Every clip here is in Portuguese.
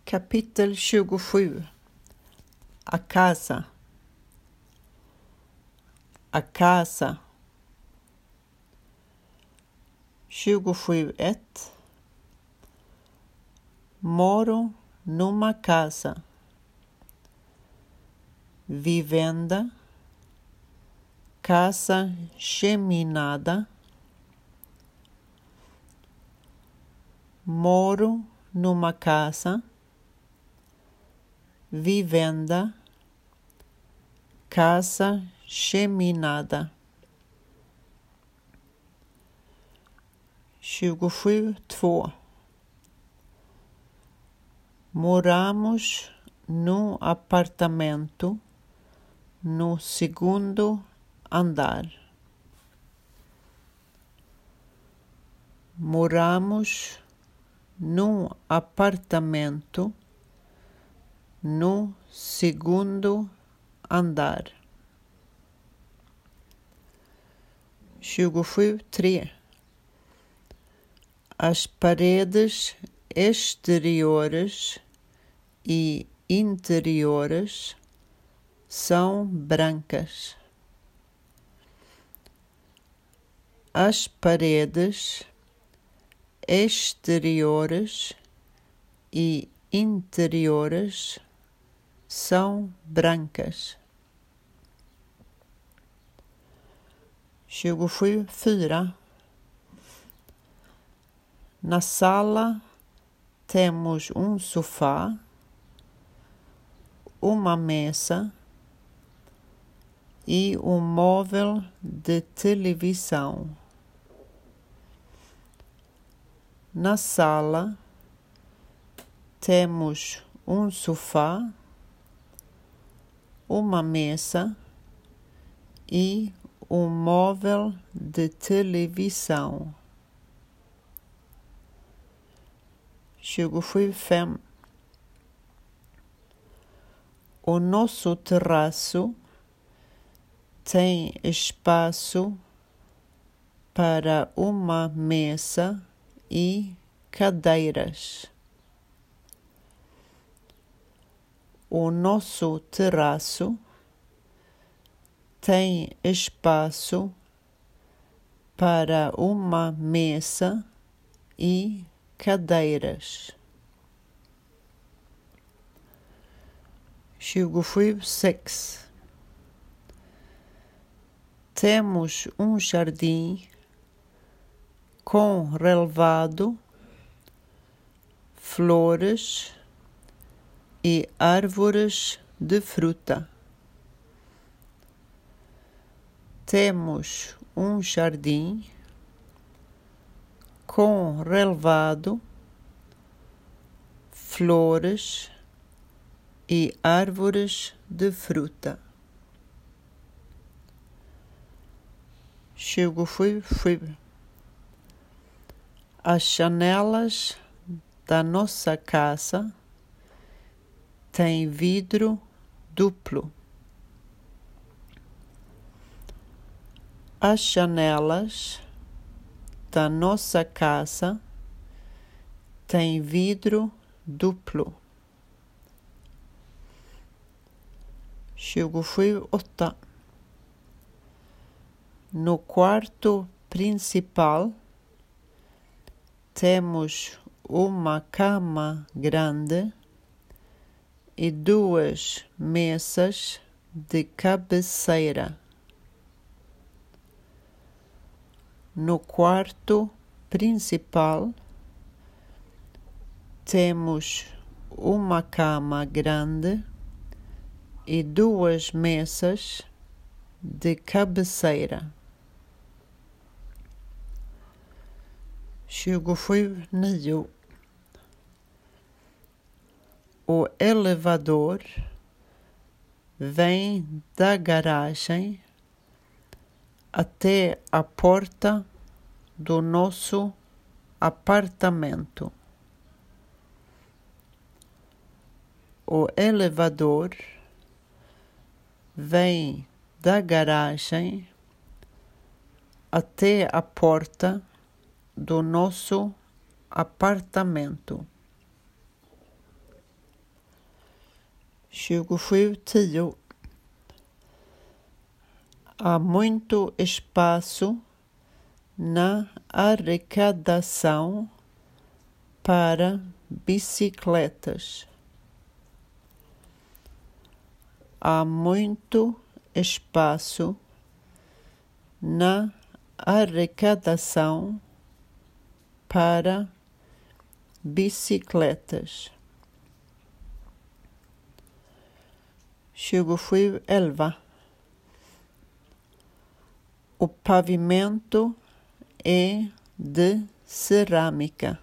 Kapitel 27. A casa. A casa. 27.1. Moro numa casa. Vivenda. Casa geminada. Moro numa casa. Vivenda. Casa geminada. 27.2. Moramos num apartamento no segundo andar. Moramos num apartamento no segundo andar. 27.3. As paredes exteriores e interiores são brancas. As paredes exteriores e interiores são brancas. 27.4. Na sala temos um sofá, uma mesa e um móvel de televisão. Na sala temos um sofá, uma mesa e um móvel de televisão. 27.5. O nosso terraço tem espaço para uma mesa e cadeiras. O nosso terraço tem espaço para uma mesa e cadeiras. 27.6. Temos um jardim com relvado, flores e árvores de fruta. Temos um jardim com relvado, flores e árvores de fruta. 27.7. As janelas da nossa casa têm vidro duplo. As janelas da nossa casa têm vidro duplo. 27.8. No quarto principal temos uma cama grande e duas mesas de cabeceira. No quarto principal temos uma cama grande e duas mesas de cabeceira. 27.9. O elevador vem da garagem até a porta do nosso apartamento. O elevador vem da garagem até a porta do nosso apartamento. 27:10. Há muito espaço na arrecadação para bicicletas. Há muito espaço na arrecadação para bicicletas. 27:11. O pavimento é de cerâmica.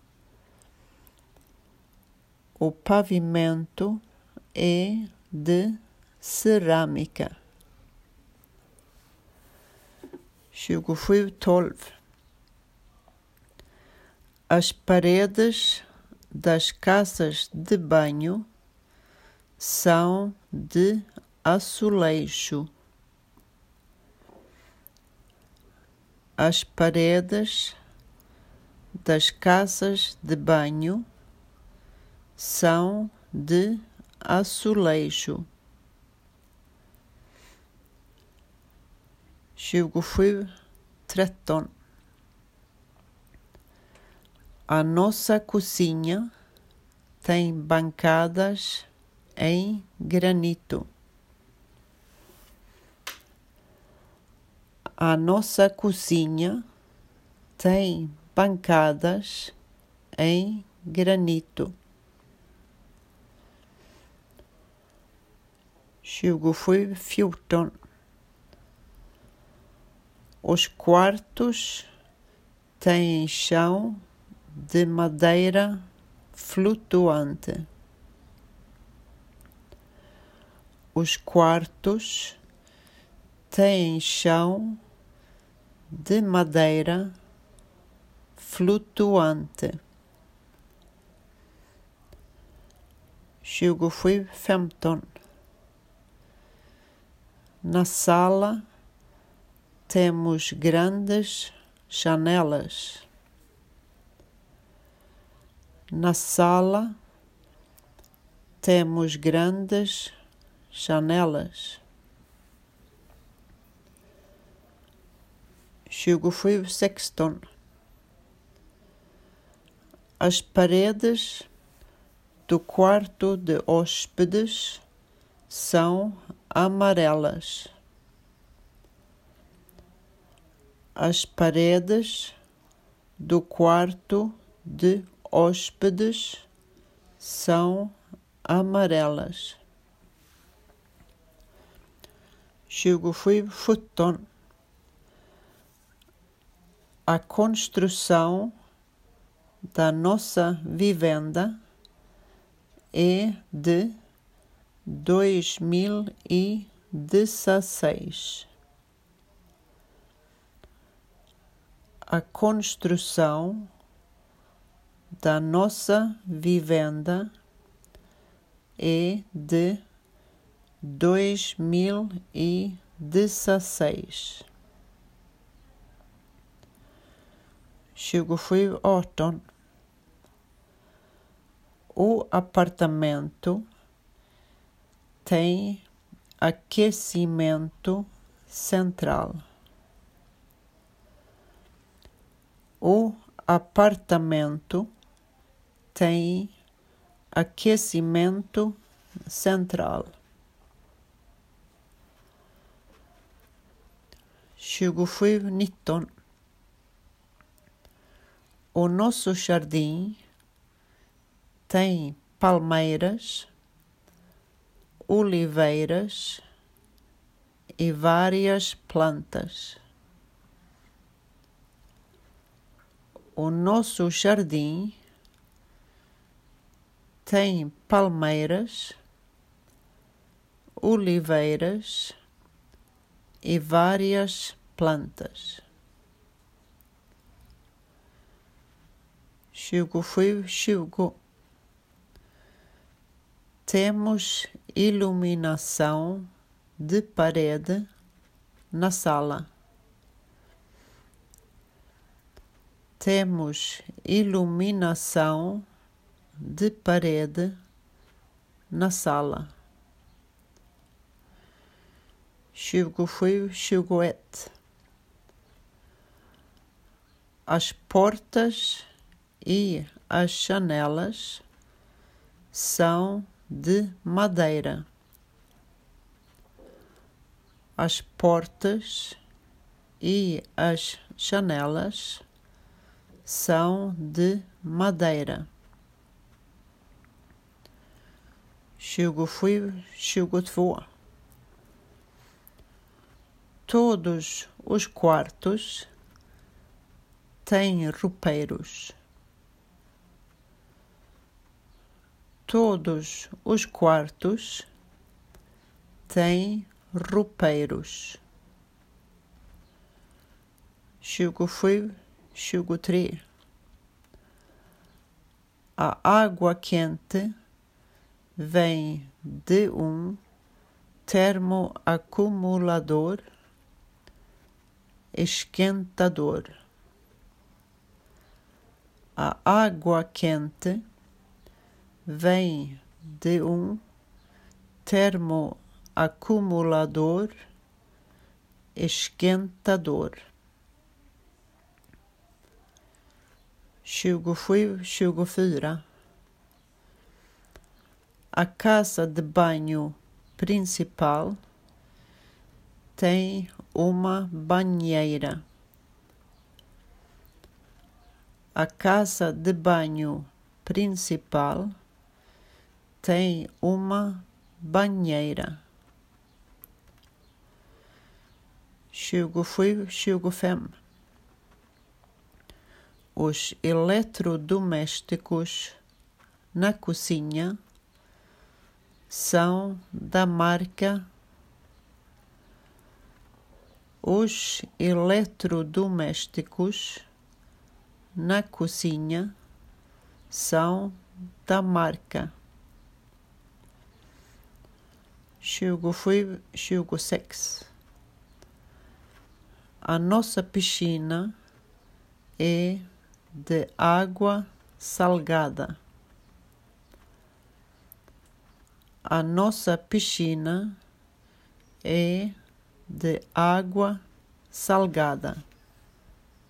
O pavimento é de cerâmica. 27:12. As paredes das casas de banho são de azulejo. As paredes das casas de banho são de azulejo. 27:13. A nossa cozinha tem bancadas em granito. A nossa cozinha tem bancadas em granito. 27:14. Os quartos têm chão de madeira flutuante. Os quartos têm chão de madeira flutuante. 27:15. Na sala temos grandes janelas. Na sala temos grandes janelas. 27:16. As paredes do quarto de hóspedes são amarelas. As paredes do quarto de hóspedes são amarelas. 27:17. A construção da nossa vivenda é de 2016. A construção da nossa vivenda é de 2016. 27:18. O apartamento tem aquecimento central. O apartamento tem aquecimento central. 27:19. O nosso jardim tem palmeiras, oliveiras e várias plantas. O nosso jardim tem palmeiras, oliveiras e várias plantas. 27:20. Temos iluminação de parede na sala. Temos iluminação de parede na sala. 27, 21. As portas e as janelas são de madeira. As portas e as janelas são de madeira. 27, 22. Todos os quartos têm roupeiros. Todos os quartos têm roupeiros. 27, 23. A água quente vem de um termoacumulador esquentador. A água quente vem de um termoacumulador esquentador. 27, 24. A casa de banho principal tem uma banheira. A casa de banho principal tem uma banheira. 27, 25. Os eletrodomésticos na cozinha são da marca. Os eletrodomésticos na cozinha são da marca. 27, 26. A nossa piscina é de água salgada. A nossa piscina é de água salgada.